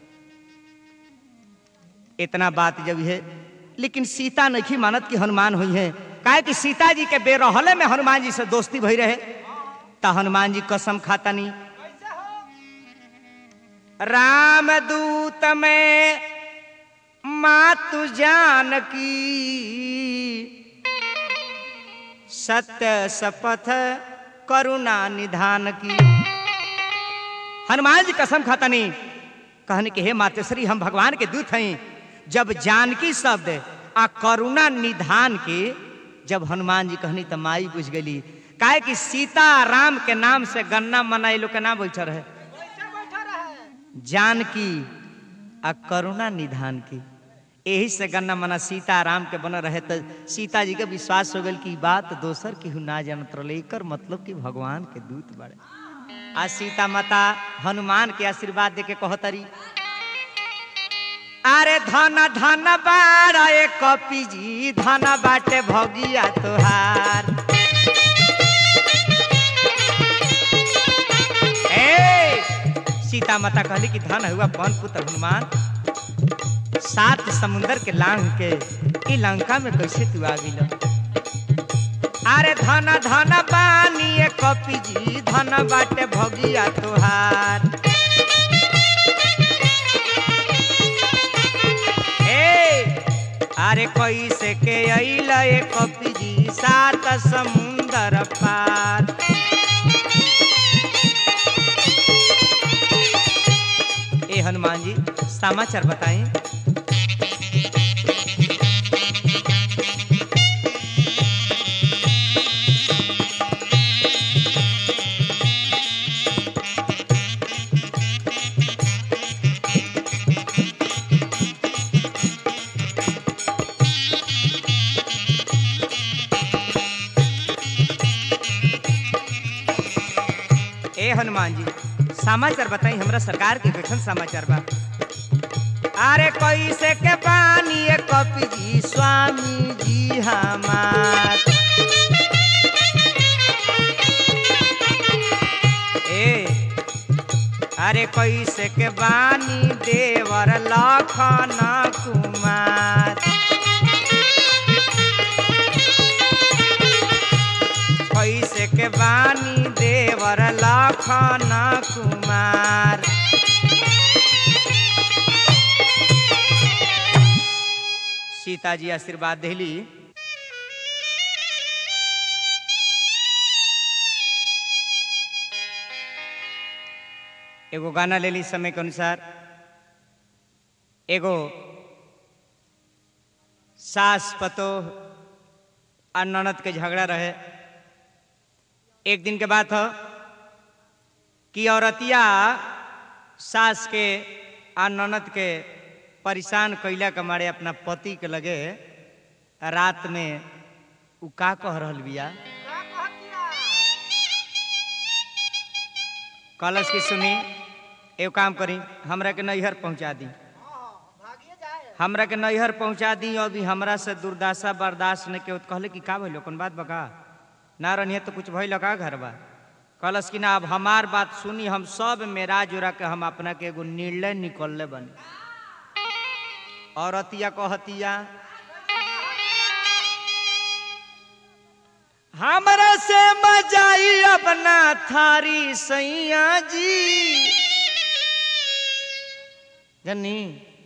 S1: इतना बात जब है, लेकिन सीता नहीं मानत कि हनुमान हुई है। काहे कि सीता जी के बेरहले में हनुमान जी से दोस्ती भई रहे, ता हनुमान जी कसम खाता नहीं। राम दूत में मातु जानकी, सत्य शपथ करुणा निधान की। हनुमान जी कसम खाता नहीं, कहने के हे मातेश्वरी, हम भगवान के दूत हैं। जब जानकी शब्द आ करुणा निधान के जब हनुमान जी कहनी तो माई बुझ गई। काहे कि सीता राम के नाम से गन्ना मनाई लोग के नाम बैठा रहे, जानकी आ करुणा निधान की, यही से गन्ना मना सीता राम के बन रहे। तो सीता जी के विश्वास हो गई कि बात दोसर की ना जानत रहे, एकर मतलब कि भगवान के दूत बड़े। आ सीता माता हनुमान के आशीर्वाद दे के कहतरी, अरे धन धन बाड़े कपी जी, धन बाटे भगिया तोहार। ए सीता माता कहली कि धन हुआ पवन पुत्र हनुमान, सात समुंदर के लांग के ई लंका में कैसे तू आ गइल। अरे धन धन बानिए कपी जी, धन बाटे भगिया तोहार। ए अरे कैसे के अइला ए कपी जी सात समुंदर पार। ए हनुमान जी समाचार बताएं। ए हनुमान जी समाचार बताई हमरा सरकार के कैसन समाचार बा। अरे कैसे के पानी ए कपी जी स्वामी जी हमार। ए अरे कैसे के बानी देवर लखन कुमार। कैसे के बानी देवर लखन कुमार। सीता जी आशीर्वाद दिली। एगो गाना ले ली समय के अनुसार। एगो सास पतोह और ननद के झगड़ा रहे। एक दिन के बात हो कि औरतिया सास के आ ननद के परेशान कैला के मारे अपना पति के लगे रात में उ का कह रहल बिया।
S2: का कहतिया?
S1: कलश की सुनी। एगो काम करी हमरा के नैहर पहुंचा दी।
S2: हां भागिए जाए।
S1: हमरा के नैहर पहुंचा दी। अभी हमरा से दुर्दशा बर्दाश्त नहीं के। कहले कि का भइल कौन बात बका ना रही तो कुछ भइल का घर बा। कलश की ना अब हमार बात सुनी। हम सब मेरा जोरा के हम अपना के एगो निर्णय निकलले बनी। औरतिया कहतिया हमरा से मजाई अपना थारी सैया जी जनी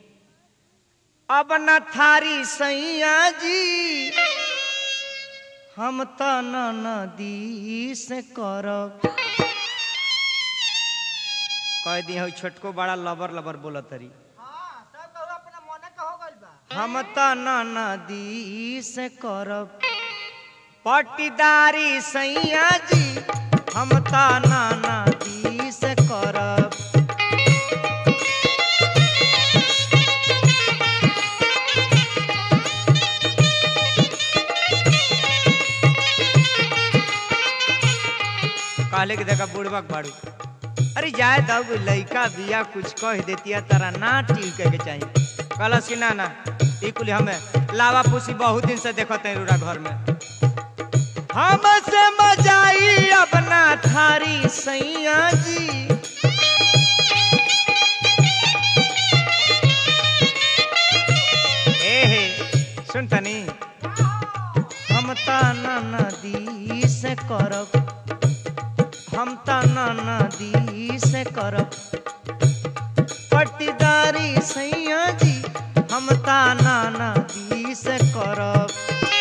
S1: अपना थारी सैया जी। हम त नदी से करब। कह दी हो छोटको बड़ा लबर लबर बोलत तरी।
S2: हां सब कहू अपना मने के हो गइल बा।
S1: हम त नदी से करब पट्टीदारी सैया जी। हम त नदी से करब। कहले कि देखा बुढ़बक बाड़ू। अरे जाए दब लइका बिया कुछ कह देतिया तारा ना टीके के चाहिए। कहलस कि ना ना ई कुल हमें लावा पूसी बहुत दिन से देखत है रूरा घर में। हमसे मजाई अपना थारी सैया जी। ए हे सुन तनी हम त नदी से करब। हम त नदी से करब पट्टीदारी सैया जी। हम त नदी से करब।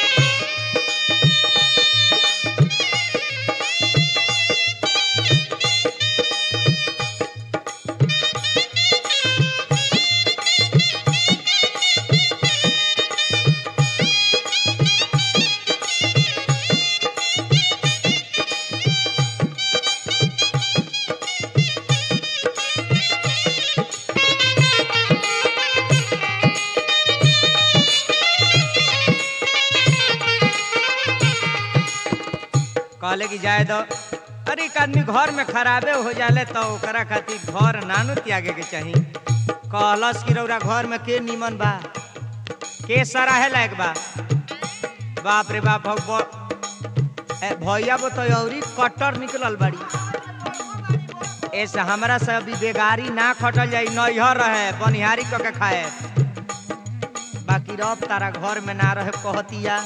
S1: कहले कि जाए दो। अरे एक आदमी घर में खराबे हो जाले तो ओकरा खातिर घर नानू त्यागे के चाही। कहलस कि रौरा घर में के निमन बा के सराहे लायक बा। बाप रे बाप हो भैया वो तो औरी कट्टर निकलल बाड़ी। ऐसे हमरा से अभी बेगारी ना खटल जाई। नैहर रहे बनिहारी क के खाए बाकी रब तारा घर में ना रहे। कहतिया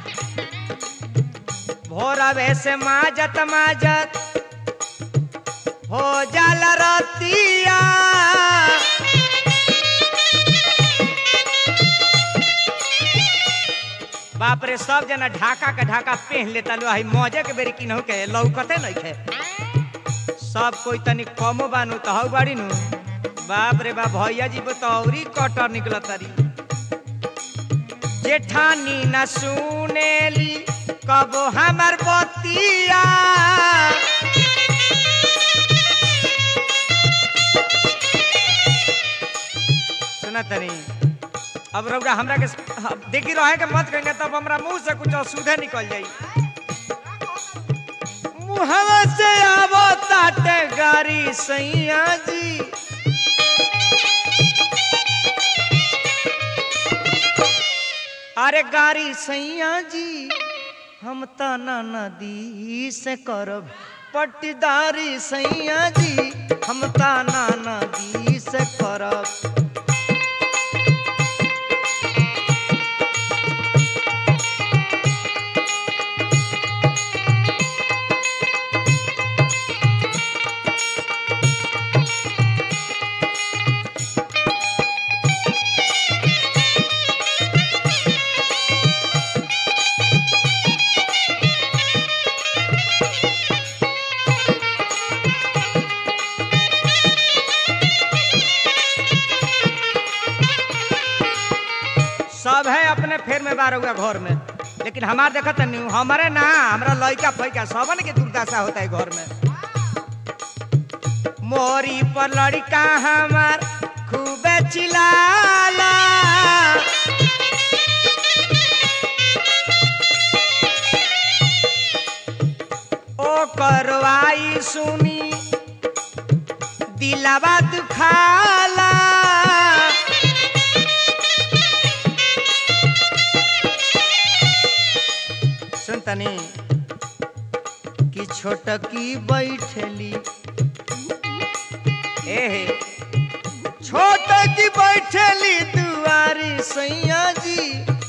S1: भोरवे से माजत माजत हो जाला रतिया। बाप रे सब जना ढाका के ढाका पहन लेता लो हई मौजे के बेरी किनहु के लौकते नहीं खे सब कोई तनी कमो बानू तो हौ बाड़ी नु बाप रे बाप भैया जी बतौरी कटर निकल तारी जेठानी न सुनेली कब हमर बतिया सुना तनी अब रउरा हमरा के देखी रहे के मत कहेंगे तब हमरा मुंह से कुछ अशुद्धे निकल जाई मुहवा से आवो ताटे गारी सैया जी अरे गारी सैया जी हम तना नदी से करब पट्टीदारी सैया जी हम तना नदी से करब सब है अपने फेर में बार हुआ घर में लेकिन हमार देखत नहीं हमारे ना हमरा लइका फैका सबन के दुर्दशा होता है घर में मोरी पर लड़का हमार खूबे चिल्लाला ओ करवाई सुनी दिलवा दुखाला तनी कि छोटकी बैठली ए छोटकी बैठली दुआरी सैया जी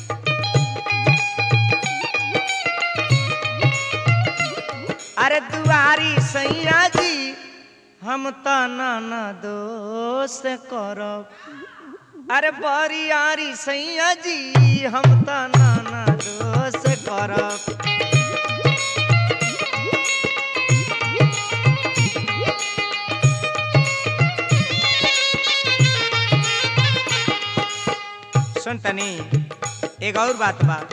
S1: अरे दुआरी सैया जी हम तना न दोष करब अरे बरियारी सैया जी हम तना न दोष करब सुन तनी एक और बात बा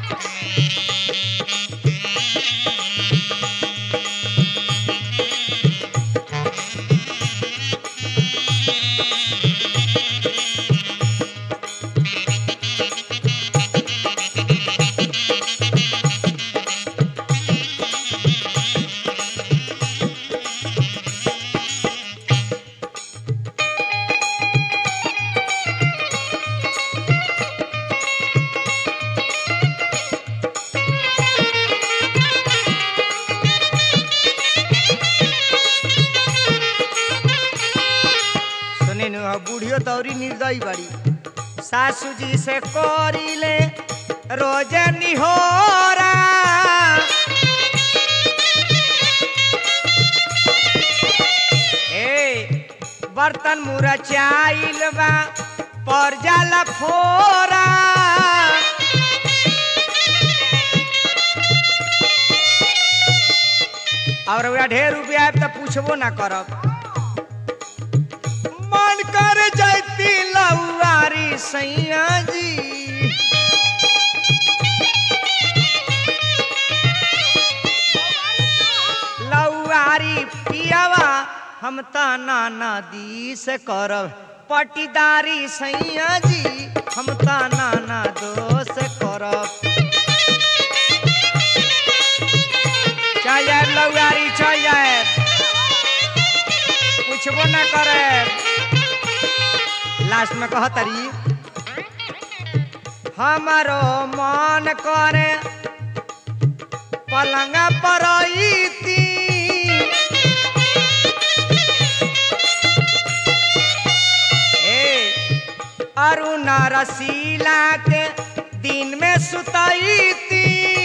S1: बुढ़ियो दौरी निर्दयी बड़ी सासू जी से करिले रोज निहोरा ए बर्तन मुरचाइल बा पर जाला फोरा और ढेर रुपया आए तो पूछबो ना करब कर जाती लौआरी सैया जी लौआरी पियावा हम तना नदी से करब पट्टीदारी सैया जी हम तना ना दोष करब चल जाए लौआरी चल जाए पूछबो ना करे लास्ट में कह तरी हमारो मन करे पलंग पर अरुण रसीला के दिन में सुतई थी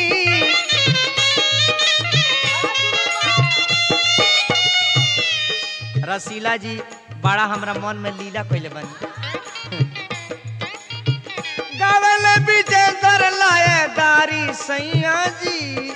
S1: रसीला जी बड़ा हमरा मन में लीला कैले बनी गावल विजेंद्र लाए दा सैया जी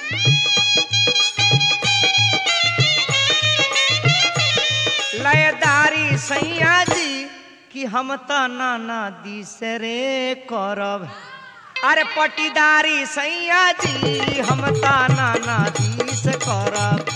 S1: लयदारी सैया जी कि हम त नाना दिसरे करब अरे पटीदारी सैया जी हम त नाना दिस करब